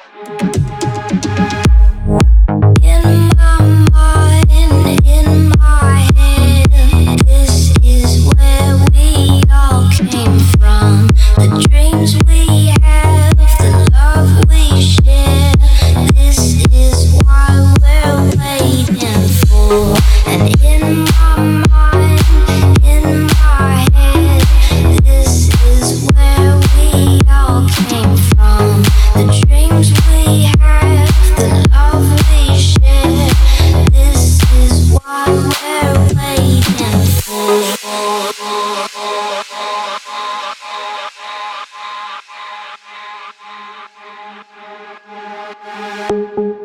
In my mind, in my head, this is where we all came from. The dreams we have, the love we share. This is why we're waiting for. And in my mind, in my head, this is where we all came from. The dreams we have, the love we share. This is what we're waiting for.